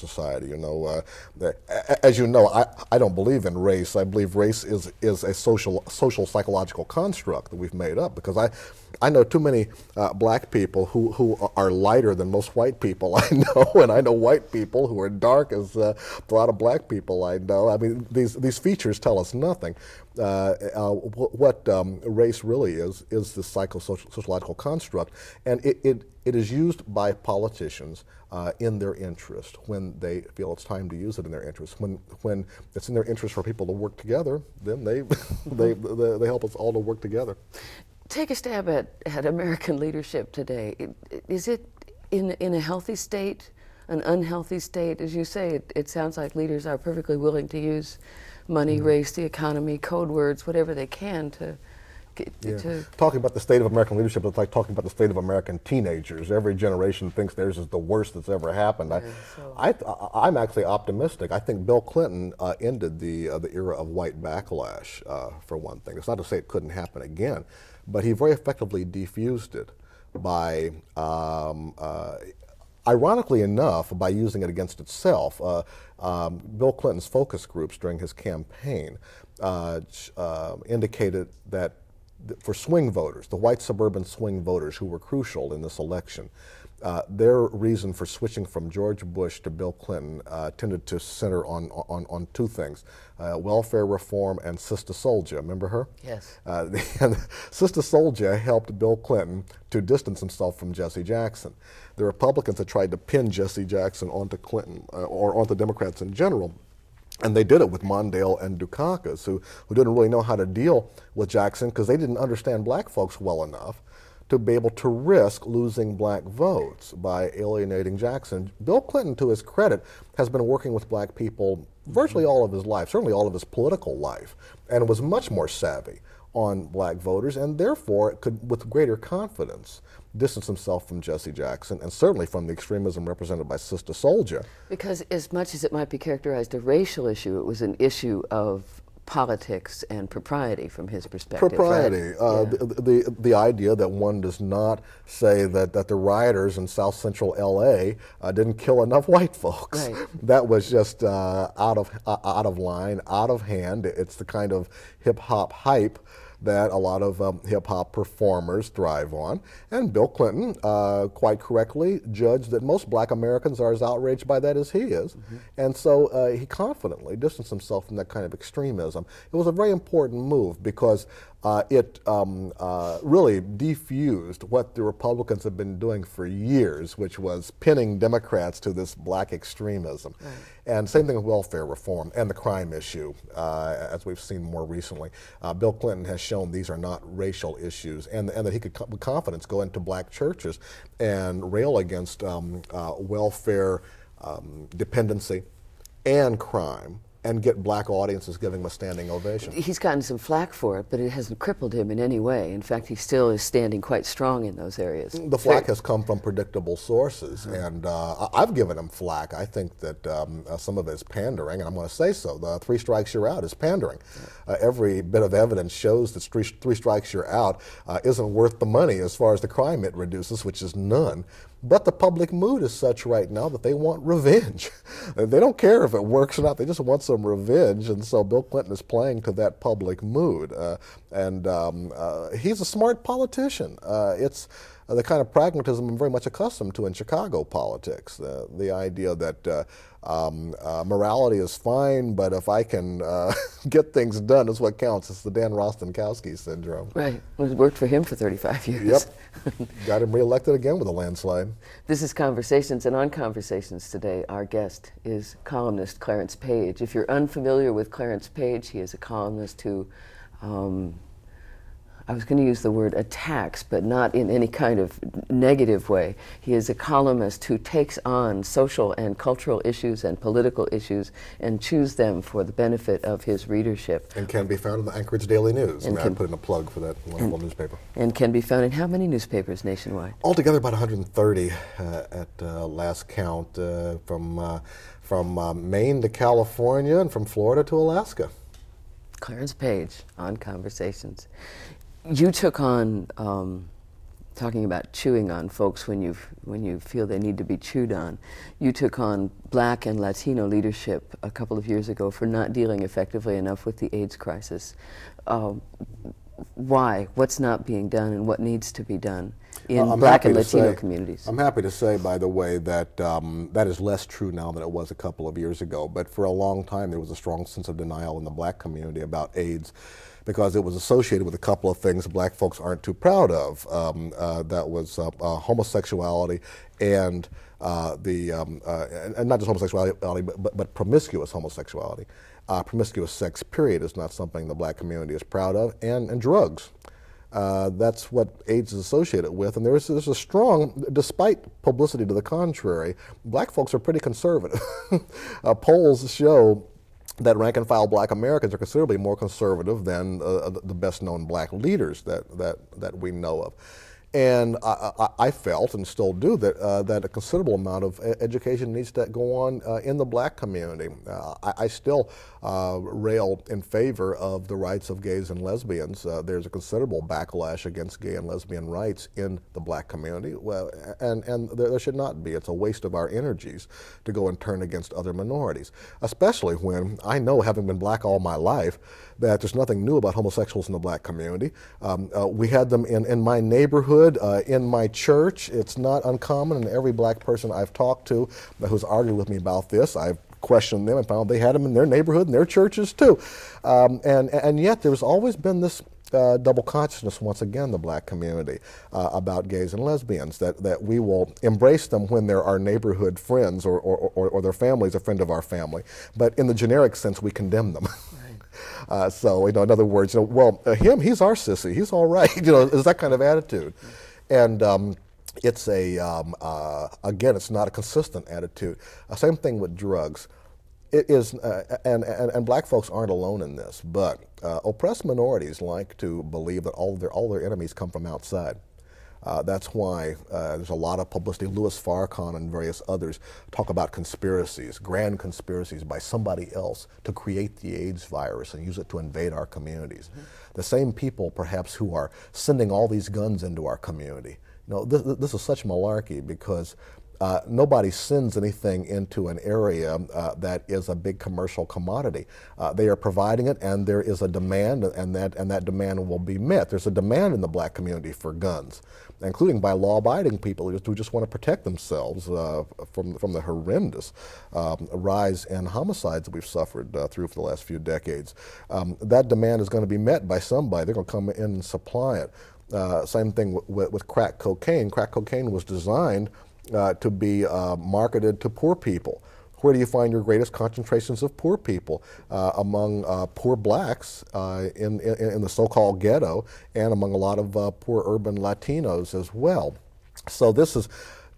[SPEAKER 2] As you know, I don't believe in race. I believe race is a social psychological construct that we've made up, because I know too many black people who are lighter than most white people I know, and I know white people who are dark as a lot of black people I know. I mean, these features tell us nothing. What race really is the psychosociological construct, and it is used by politicians in their interest when they feel it's time to use it in their interest. When it's in their interest for people to work together, then they help us all to work together.
[SPEAKER 1] Take a stab at American leadership today. Is it in a healthy state, an unhealthy state? As you say, it sounds like leaders are perfectly willing to use money, race, the economy, code words, whatever they can to
[SPEAKER 2] Talking about the state of American leadership, it's like talking about the state of American teenagers. Every generation thinks theirs is the worst that's ever happened. I'm actually optimistic. I think Bill Clinton ended the era of white backlash, for one thing. It's not to say it couldn't happen again, but he very effectively defused it by ironically enough, by using it against itself. Bill Clinton's focus groups during his campaign indicated that for swing voters, the white suburban swing voters who were crucial in this election, their reason for switching from George Bush to Bill Clinton tended to center on two things: welfare reform and Sister Souljah. Remember her?
[SPEAKER 1] Yes.
[SPEAKER 2] Sister Souljah helped Bill Clinton to distance himself from Jesse Jackson. The Republicans had tried to pin Jesse Jackson onto Clinton or onto Democrats in general. And they did it with Mondale and Dukakis, who didn't really know how to deal with Jackson because they didn't understand black folks well enough to be able to risk losing black votes by alienating Jackson. Bill Clinton, to his credit, has been working with black people virtually all of his life, certainly all of his political life, and was much more savvy on black voters, and therefore could, with greater confidence, distance himself from Jesse Jackson and certainly from the extremism represented by Sister Souljah.
[SPEAKER 1] Because as much as it might be characterized a racial issue, it was an issue of politics and propriety from his perspective.
[SPEAKER 2] Propriety,
[SPEAKER 1] right?
[SPEAKER 2] The idea that one does not say that the rioters in South Central L.A. Didn't kill enough white folks.
[SPEAKER 1] Right.
[SPEAKER 2] That was just out of line, out of hand. It's the kind of hip hop hype that a lot of hip-hop performers thrive on. And Bill Clinton, quite correctly, judged that most black Americans are as outraged by that as he is. Mm-hmm. And so he confidently distanced himself from that kind of extremism. It was a very important move because it really defused what the Republicans have been doing for years, which was pinning Democrats to this black extremism. Right. And same thing with welfare reform and the crime issue, as we've seen more recently. Bill Clinton has shown these are not racial issues, and that he could with confidence go into black churches and rail against welfare dependency and crime, and get black audiences giving him a standing ovation.
[SPEAKER 1] He's gotten some flack for it, but it hasn't crippled him in any way. In fact, he still is standing quite strong in those areas.
[SPEAKER 2] The flack has come from predictable sources, and I've given him flack. I think that some of it is pandering, and I'm going to say so. The 3 strikes you're out is pandering. Every bit of evidence shows that three strikes you're out isn't worth the money as far as the crime it reduces, which is none. But the public mood is such right now that they want revenge. They don't care if it works or not. They just want some revenge. And so Bill Clinton is playing to that public mood. He's a smart politician. It's the kind of pragmatism I'm very much accustomed to in Chicago politics. The idea that morality is fine, but if I can get things done, that's what counts. It's the Dan Rostenkowski syndrome.
[SPEAKER 1] Right. It worked for him for 35 years.
[SPEAKER 2] Yep. Got him reelected again with a landslide.
[SPEAKER 1] This is Conversations, and on Conversations today, our guest is columnist Clarence Page. If you're unfamiliar with Clarence Page, he is a columnist who I was going to use the word attacks, but not in any kind of negative way. He is a columnist who takes on social and cultural issues and political issues and chews them for the benefit of his readership.
[SPEAKER 2] And can be found in the Anchorage Daily News. And I put in a plug for that wonderful newspaper.
[SPEAKER 1] And can be found in how many newspapers nationwide?
[SPEAKER 2] Altogether about 130 at last count, from Maine to California and from Florida to Alaska.
[SPEAKER 1] Clarence Page on Conversations. You took on talking about chewing on folks when you feel they need to be chewed on. You took on Black and Latino leadership a couple of years ago for not dealing effectively enough with the AIDS crisis. Why? What's not being done, and what needs to be done in Black and Latino communities?
[SPEAKER 2] I'm happy to say, by the way, that that is less true now than it was a couple of years ago. But for a long time, there was a strong sense of denial in the Black community about AIDS, because it was associated with a couple of things Black folks aren't too proud of. That was homosexuality and and not just homosexuality, but promiscuous homosexuality. Promiscuous sex, period, is not something the Black community is proud of, and drugs. That's what AIDS is associated with, and there's a strong, despite publicity to the contrary, Black folks are pretty conservative. Polls show that rank-and-file Black Americans are considerably more conservative than the best-known Black leaders that we know of. And I felt, and still do, that a considerable amount of education needs to go on in the Black community. I still rail in favor of the rights of gays and lesbians. There's a considerable backlash against gay and lesbian rights in the Black community, and there should not be. It's a waste of our energies to go and turn against other minorities, especially when I know, having been Black all my life, that there's nothing new about homosexuals in the Black community. We had them in my neighborhood, in my church. It's not uncommon, and every Black person I've talked to who's argued with me about this, I've questioned them and found they had them in their neighborhood and their churches too. And yet there's always been this double consciousness, once again, the Black community, about gays and lesbians, that we will embrace them when they're our neighborhood friends or their family's a friend of our family. But in the generic sense, we condemn them. So, in other words, he's our sissy, he's all right. It's that kind of attitude. And it's again, it's not a consistent attitude. Same thing with drugs. It is, and Black folks aren't alone in this, but oppressed minorities like to believe that all their enemies come from outside. That's why there's a lot of publicity. Louis Farrakhan and various others talk about conspiracies, grand conspiracies by somebody else to create the AIDS virus and use it to invade our communities. Mm-hmm. The same people, perhaps, who are sending all these guns into our community. This is such malarkey, because nobody sends anything into an area that is a big commercial commodity. They are providing it, and there is a demand, and that demand will be met. There's a demand in the Black community for guns, including by law-abiding people who just want to protect themselves from the horrendous rise in homicides that we've suffered through for the last few decades. That demand is going to be met by somebody. They're going to come in and supply it. Same thing with crack cocaine. Crack cocaine was designed to be marketed to poor people. Where do you find your greatest concentrations of poor people? Among poor Blacks in the so-called ghetto, and among a lot of poor urban Latinos as well. So this is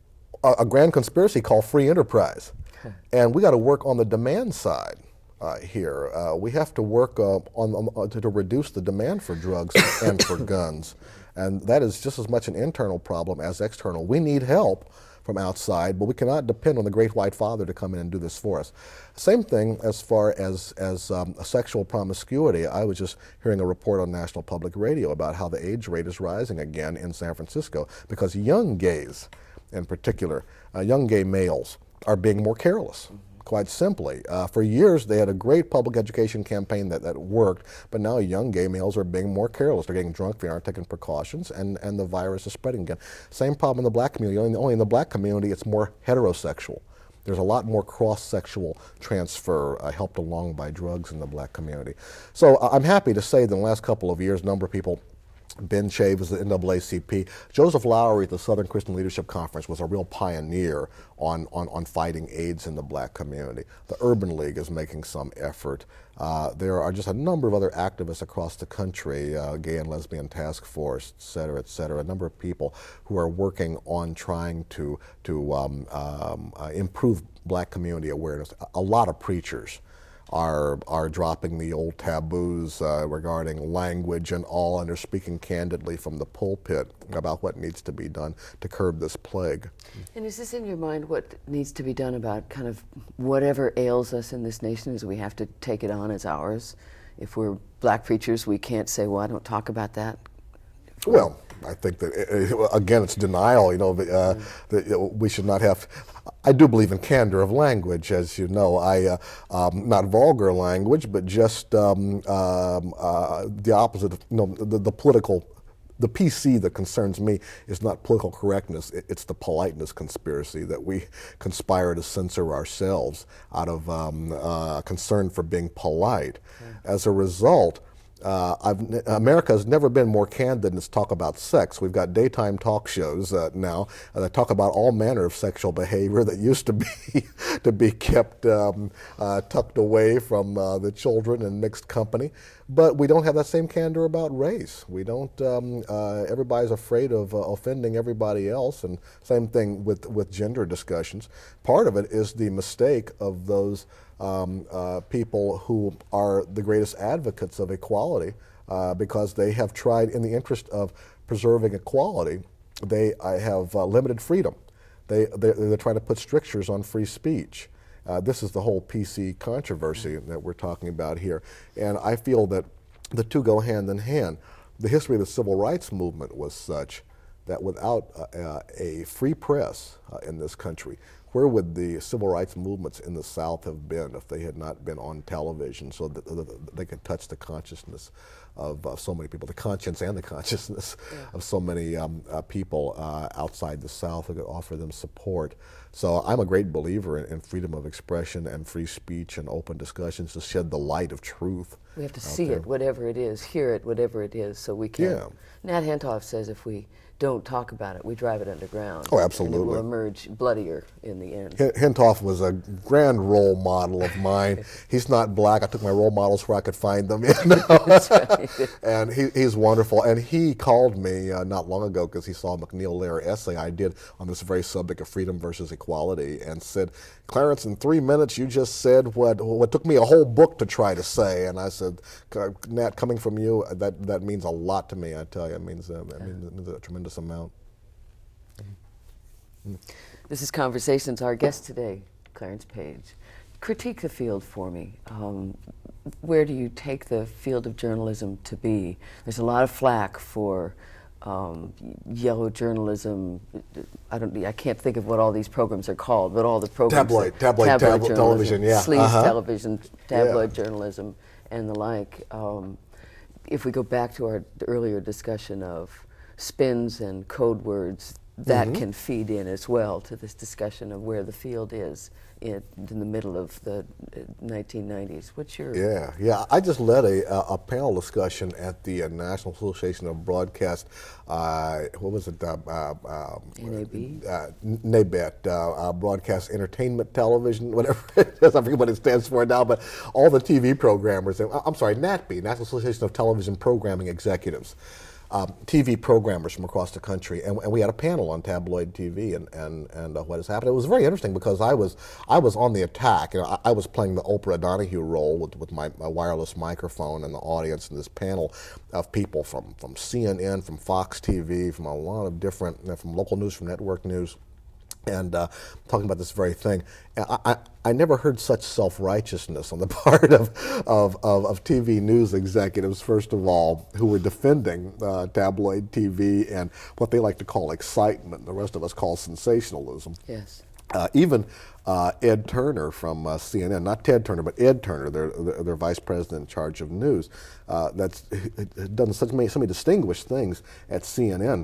[SPEAKER 2] a grand conspiracy called free enterprise. And we got to work on the demand side here. We have to work to reduce the demand for drugs and for guns. And that is just as much an internal problem as external. We need help from outside, but we cannot depend on the Great White Father to come in and do this for us. Same thing as far as sexual promiscuity. I was just hearing a report on National Public Radio about how the AIDS rate is rising again in San Francisco, because young gays, in particular, young gay males, are being more careless. Quite simply. For years, they had a great public education campaign that worked, but now young gay males are being more careless. They're getting drunk, they aren't taking precautions, and the virus is spreading again. Same problem in the Black community, only in the Black community it's more heterosexual. There's a lot more cross-sexual transfer helped along by drugs in the Black community. So I'm happy to say that in the last couple of years, a number of people, Ben Chaves, the NAACP. Joseph Lowery at the Southern Christian Leadership Conference was a real pioneer on fighting AIDS in the Black community. The Urban League is making some effort. There are just a number of other activists across the country, Gay and Lesbian Task Force, et cetera, a number of people who are working on trying to improve Black community awareness. A lot of preachers are dropping the old taboos regarding language and all, and they're speaking candidly from the pulpit about what needs to be done to curb this plague.
[SPEAKER 1] And is this in your mind, what needs to be done about kind of whatever ails us in this nation? Is we have to take it on as ours? If we're Black preachers, we can't say, well, I don't talk about that.
[SPEAKER 2] Well, I think that, again, it's denial, that we should not have. I do believe in candor of language, as you know. Not vulgar language, but just the opposite of, the political. The PC that concerns me is not political correctness, it's the politeness conspiracy that we conspire to censor ourselves out of concern for being polite. As a result, America has never been more candid in its talk about sex. We've got daytime talk shows now that talk about all manner of sexual behavior that used to be to be kept tucked away from the children in mixed company. But we don't have that same candor about race. We don't. Everybody's afraid of offending everybody else, and same thing with gender discussions. Part of it is the mistake of those people who are the greatest advocates of equality, because they have tried, in the interest of preserving equality, they have limited freedom. They're trying to put strictures on free speech. This is the whole PC controversy that we're talking about here. And I feel that the two go hand in hand. The history of the civil rights movement was such that without a free press in this country, where would the civil rights movements in the South have been if they had not been on television so that they could touch the consciousness of so many people, the conscience and the consciousness of so many people outside the South who could offer them support. So I'm a great believer in freedom of expression and free speech and open discussions to shed the light of truth.
[SPEAKER 1] We have to see it, whatever it is, hear it, whatever it is, so we can.
[SPEAKER 2] Yeah.
[SPEAKER 1] Nat Hentoff says if we don't talk about it, we drive it underground.
[SPEAKER 2] Oh, absolutely.
[SPEAKER 1] And it will emerge bloodier in the end.
[SPEAKER 2] Hentoff was a grand role model of mine. He's not black. I took my role models where I could find them.
[SPEAKER 1] That's right.
[SPEAKER 2] And he's wonderful. And he called me not long ago because he saw a McNeil Lehrer essay I did on this very subject of freedom versus equality, and said, "Clarence, in 3 minutes you just said what took me a whole book to try to say." And I said, "Nat, coming from you, that means a lot to me. I tell you, it means a tremendous amount."
[SPEAKER 1] This is Conversations. Our guest today, Clarence Page. Critique the field for me. Where do you take the field of journalism to be? There's a lot of flack for yellow journalism. I can't think of what all these programs are called, but all the programs. Tabloid
[SPEAKER 2] television, yeah.
[SPEAKER 1] Sleaze television, tabloid journalism, and the like. If we go back to our earlier discussion of spins and code words, that can feed in as well to this discussion of where the field is in the middle of the 1990s. What's your...
[SPEAKER 2] Yeah. I just led a panel discussion at the National Association of Broadcast, what was it?
[SPEAKER 1] NAB?
[SPEAKER 2] NABET, Broadcast Entertainment Television, whatever it is. I forget what it stands for now, but all the TV programmers, I'm sorry, NATP, National Association of Television Programming Executives. TV programmers from across the country, and we had a panel on tabloid TV and what has happened. It was very interesting because I was on the attack. I was playing the Oprah Donahue role with my wireless microphone and the audience in this panel of people from CNN, from Fox TV, from a lot of different, from local news, from network news, and talking about this very thing. I never heard such self-righteousness on the part of TV news executives, first of all, who were defending tabloid TV and what they like to call excitement, the rest of us call sensationalism.
[SPEAKER 1] Yes.
[SPEAKER 2] Even Ed Turner from CNN, not Ted Turner, but Ed Turner, their vice president in charge of news, that's done so many distinguished things at CNN.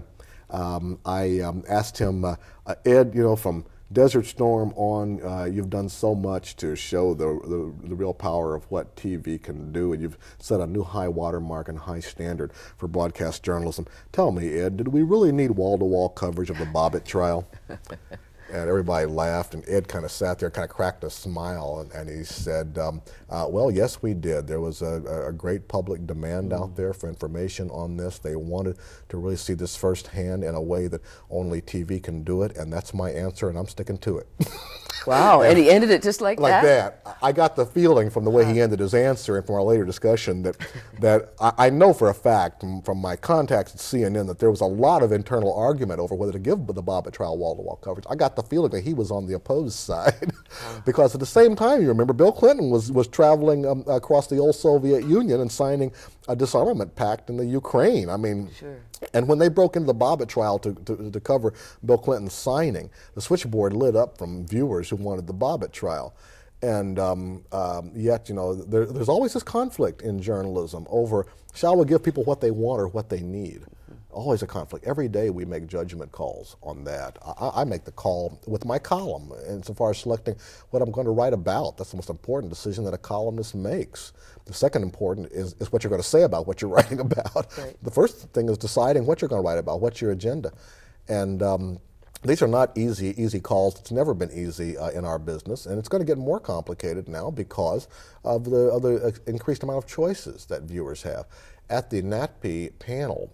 [SPEAKER 2] I asked him, Ed, from Desert Storm on, you've done so much to show the real power of what TV can do, and you've set a new high watermark and high standard for broadcast journalism. Tell me, Ed, did we really need wall-to-wall coverage of the Bobbitt trial? And everybody laughed, and Ed kind of sat there, kind of cracked a smile, and he said, well, yes, we did. There was a great public demand out there for information on this. They wanted to really see this firsthand in a way that only TV can do it, and that's my answer, and I'm sticking to it.
[SPEAKER 1] Wow, and he ended it just like that?
[SPEAKER 2] Like that. I got the feeling from the way he ended his answer and from our later discussion that I know for a fact from my contacts at CNN that there was a lot of internal argument over whether to give the Bobbitt trial wall-to-wall coverage. I got the feeling that he was on the opposed side because at the same time, you remember, Bill Clinton was traveling across the old Soviet Union and signing a disarmament pact in the Ukraine. I mean,
[SPEAKER 1] sure.
[SPEAKER 2] And when they broke into the Bobbitt trial to cover Bill Clinton's signing, the switchboard lit up from viewers who wanted the Bobbitt trial. And yet, you know, there's always this conflict in journalism over, shall we give people what they want or what they need? Always a conflict. Every day we make judgment calls on that. I make the call with my column insofar as selecting what I'm going to write about. That's the most important decision that a columnist makes. The second important is what you're going to say about what you're writing about. Right. The first thing is deciding what you're going to write about, what's your agenda. And these are not easy calls. It's never been easy in our business, and it's going to get more complicated now because of the increased amount of choices that viewers have. At the NATPE panel,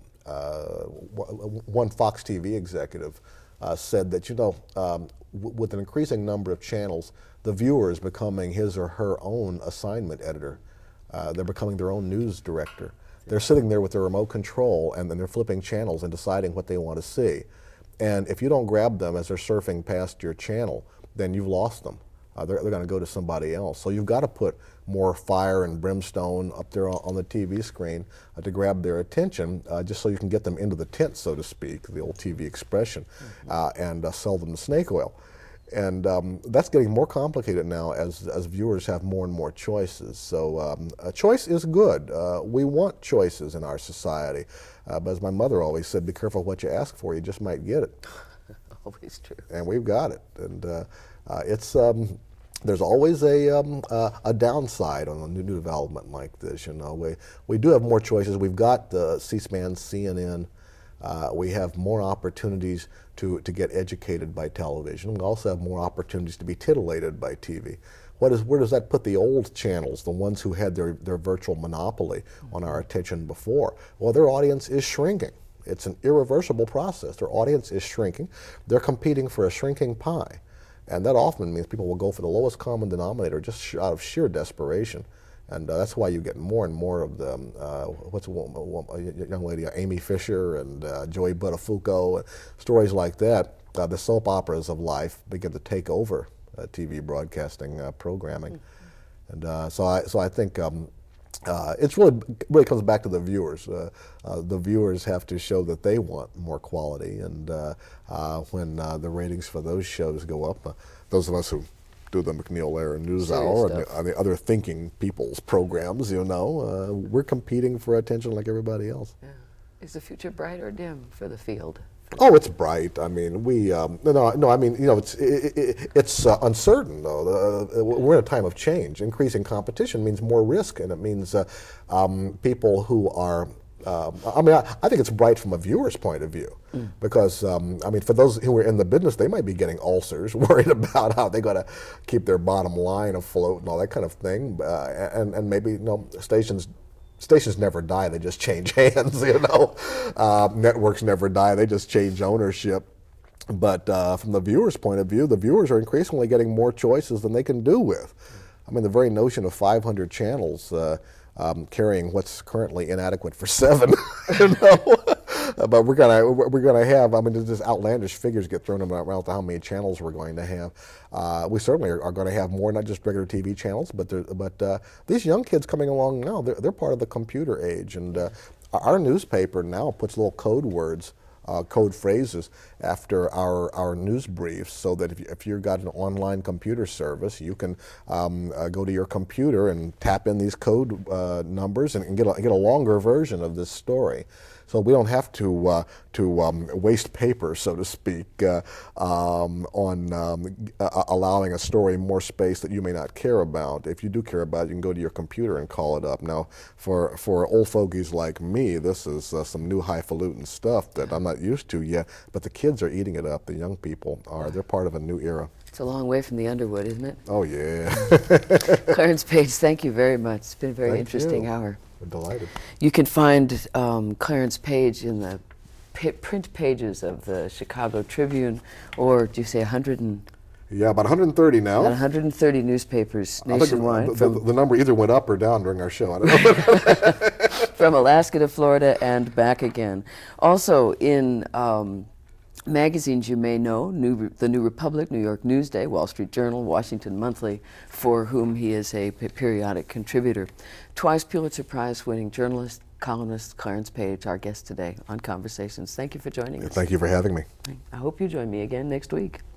[SPEAKER 2] one Fox TV executive said that, you know, with an increasing number of channels, the viewer is becoming his or her own assignment editor. They're becoming their own news director. They're sitting there with their remote control, and then they're flipping channels and deciding what they want to see. And if you don't grab them as they're surfing past your channel, then you've lost them. They're going to go to somebody else. So you've got to put more fire and brimstone up there on the TV screen to grab their attention, just so you can get them into the tent, so to speak, the old TV expression, and sell them the snake oil. And that's getting more complicated now as viewers have more and more choices. So choice is good. We want choices in our society. But as my mother always said, be careful what you ask for, you just might get it.
[SPEAKER 1] Always true.
[SPEAKER 2] And we've got it. And it's there's always a downside on a new development like this. You know, we do have more choices. We've got the C-SPAN, CNN. We have more opportunities to get educated by television. We also have more opportunities to be titillated by TV. Where does that put the old channels, the ones who had their virtual monopoly on our attention before? Well, their audience is shrinking. It's an irreversible process. Their audience is shrinking. They're competing for a shrinking pie. And that often means people will go for the lowest common denominator just out of sheer desperation. And that's why you get more and more of the, what's a young lady, Amy Fisher and Joey Buttafuoco, and stories like that. The soap operas of life begin to take over TV broadcasting programming. And so I think it's really comes back to the viewers. The viewers have to show that they want more quality, and when the ratings for those shows go up, those of us who do the MacNeil-Lehrer NewsHour and the other thinking people's programs, you know, we're competing for attention like everybody else.
[SPEAKER 1] Yeah. Is the future bright or dim for the field?
[SPEAKER 2] Oh, it's bright. I mean, no. I mean, you know, it's uncertain though. We're in a time of change. Increasing competition means more risk, and it means people who are. I mean, I think it's bright from a viewer's point of view, because I mean, for those who are in the business, they might be getting ulcers, worried about how they got to keep their bottom line afloat and all that kind of thing, and maybe, you know, Stations never die, they just change hands, you know. Networks never die, they just change ownership. But from the viewer's point of view, the viewers are increasingly getting more choices than they can do with. I mean, the very notion of 500 channels carrying what's currently inadequate for 7, you know. But we're gonna have. I mean, there's just outlandish figures get thrown around to how many channels we're going to have. We certainly are going to have more, not just regular TV channels, but these young kids coming along now, they're part of the computer age, and our newspaper now puts little code words, code phrases after our news briefs, so that if you've got an online computer service, you can go to your computer and tap in these code numbers and get a longer version of this story. So we don't have to waste paper, so to speak, on allowing a story more space that you may not care about. If you do care about it, you can go to your computer and call it up. Now, for old fogies like me, this is some new highfalutin stuff that I'm not used to yet, but the kids are eating it up. The young people are. They're part of a new era.
[SPEAKER 1] It's a long way from the Underwood, isn't it?
[SPEAKER 2] Oh, yeah.
[SPEAKER 1] Clarence Page, thank you very much. It's been a very interesting hour.
[SPEAKER 2] I'm delighted.
[SPEAKER 1] You can find Clarence Page in the print pages of the Chicago Tribune, or do you say 100 and...
[SPEAKER 2] Yeah, about 130 now.
[SPEAKER 1] About 130 newspapers nationwide.
[SPEAKER 2] The number either went up or down during our show. I don't know.
[SPEAKER 1] From Alaska to Florida and back again. Also in Magazines you may know, the New Republic, New York Newsday, Wall Street Journal, Washington Monthly, for whom he is a periodic contributor. Twice Pulitzer Prize winning journalist, columnist Clarence Page, our guest today on Conversations. Thank you for joining us.
[SPEAKER 2] Thank you for having me.
[SPEAKER 1] I hope you join me again next week.